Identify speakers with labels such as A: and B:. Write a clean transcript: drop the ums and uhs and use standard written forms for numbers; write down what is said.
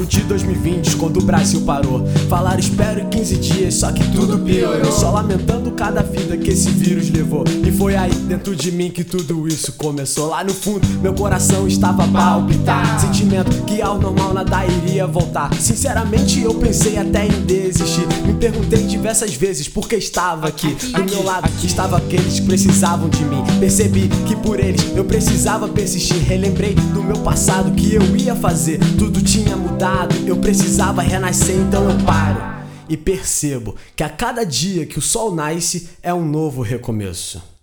A: setembro de 2020, quando o Brasil parou. Falaram espero em 15 dias, só que tudo piorou. Só lamentando cada vida que esse vírus levou. E foi aí dentro de mim que tudo isso começou. Lá no fundo meu coração estava a palpitar, sentimento que ao normal nada iria voltar. Sinceramente eu pensei até em desistir. Me perguntei diversas vezes por que estava aqui. Do meu lado estavam aqueles que precisavam de mim. Percebi que por eles eu precisava persistir. Relembrei do meu passado, que eu ia fazer. Tudo tinha mudado, eu precisava renascer. Então eu paro e percebo que a cada dia que o sol nasce é um novo recomeço.